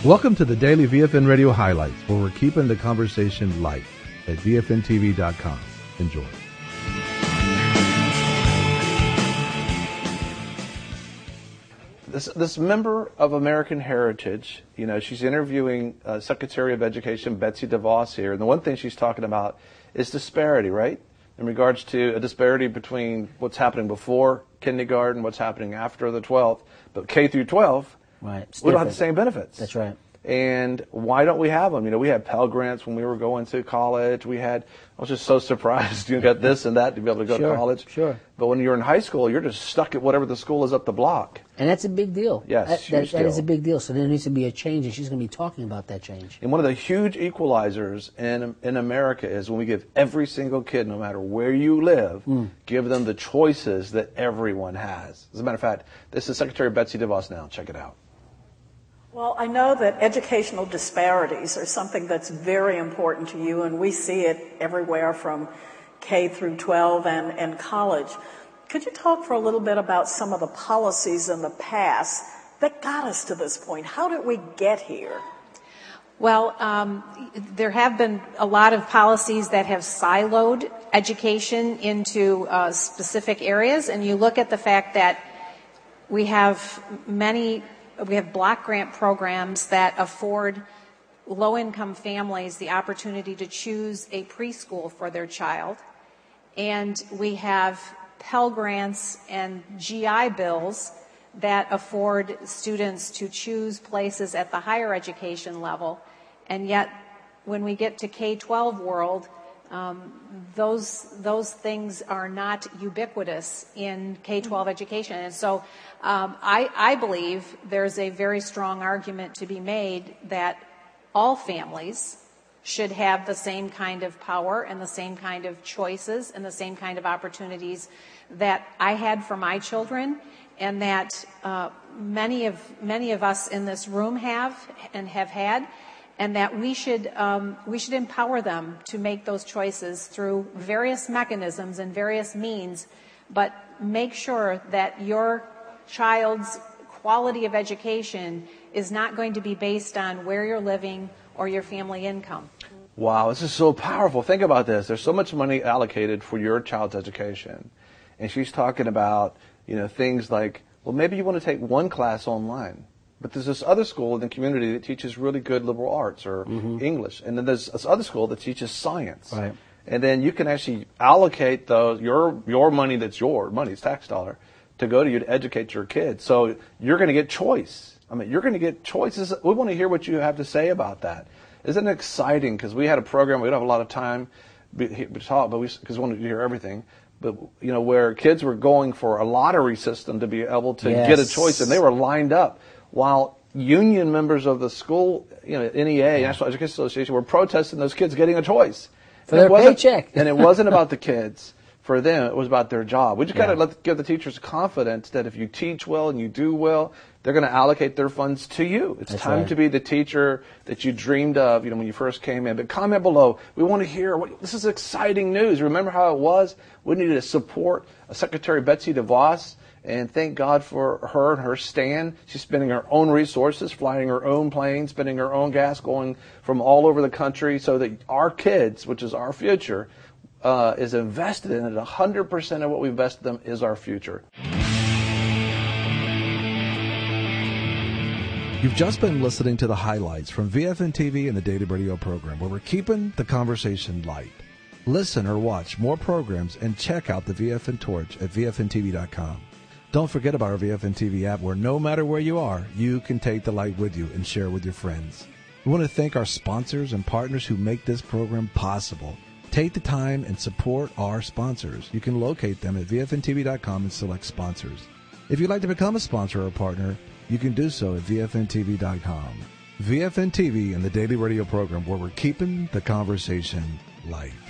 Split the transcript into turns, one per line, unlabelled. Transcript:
Welcome to the Daily VFN Radio Highlights, where we're keeping the conversation light at VFNTV.com. Enjoy.
This member of American Heritage, she's interviewing Secretary of Education Betsy DeVos here, and the one thing she's talking about is disparity, right? In regards to a disparity between what's happening before kindergarten, what's happening after the 12th, but K through 12,
right,
we don't have the same benefits.
That's right.
And why don't we have them? We had Pell Grants when we were going to college. I was just so surprised you got this and that to be able to go to college.
Sure.
But when you're in high school, you're just stuck at whatever the school is up the block.
And that's a big deal.
Yes,
that is a big deal. So there needs to be a change, and she's going to be talking about that change.
And one of the huge equalizers in America is when we give every single kid, no matter where you live, give them the choices that everyone has. As a matter of fact, this is Secretary Betsy DeVos now. Check it out.
Well, I know that educational disparities are something that's very important to you, and we see it everywhere from K through 12 and college. Could you talk for a little bit about some of the policies in the past that got us to this point? How did we get here?
Well, there have been a lot of policies that have siloed education into specific areas, and you look at the fact that we have block grant programs that afford low-income families the opportunity to choose a preschool for their child. And we have Pell Grants and GI Bills that afford students to choose places at the higher education level. And yet, when we get to K-12 world, those things are not ubiquitous in K-12 education. And so I believe there's a very strong argument to be made that all families should have the same kind of power and the same kind of choices and the same kind of opportunities that I had for my children, and that many of us in this room have and have had. And that we should empower them to make those choices through various mechanisms and various means, but make sure that your child's quality of education is not going to be based on where you're living or your family income.
Wow, this is so powerful. Think about this. There's so much money allocated for your child's education. And she's talking about, things like, well, maybe you want to take one class online. But there's this other school in the community that teaches really good liberal arts or English. And then there's this other school that teaches science.
Right.
And then you can actually allocate your money that's your money, it's tax dollar, to go to you to educate your kids. So you're going to get choice. You're going to get choices. We want to hear what you have to say about that. Isn't it exciting? Because we had a program, we don't have a lot of time to talk, because we wanted to hear everything. But, where kids were going for a lottery system to be able to get a choice, and they were lined up. While union members of the school, NEA, National Education Association, were protesting those kids getting a choice.
For their paycheck.
And it wasn't about the kids. For them, it was about their job. We just got to give the teachers confidence that if you teach well and you do well, they're going to allocate their funds to you. It's time to be the teacher that you dreamed of, when you first came in. But comment below. We want to hear, this is exciting news. Remember how it was? We needed to support Secretary Betsy DeVos. And thank God for her and her stand. She's spending her own resources, flying her own planes, spending her own gas, going from all over the country so that our kids, which is our future, is invested in it. 100% of what we invest in them is our future.
You've just been listening to the highlights from VFN TV and the Daily Radio program, where we're keeping the conversation light. Listen or watch more programs and check out the VFN Torch at VFNTV.com. Don't forget about our VFN TV app, where no matter where you are, you can take the light with you and share with your friends. We want to thank our sponsors and partners who make this program possible. Take the time and support our sponsors. You can locate them at VFNTV.com and select sponsors. If you'd like to become a sponsor or a partner, you can do so at VFNTV.com. VFN TV and the Daily Radio program, where we're keeping the conversation light.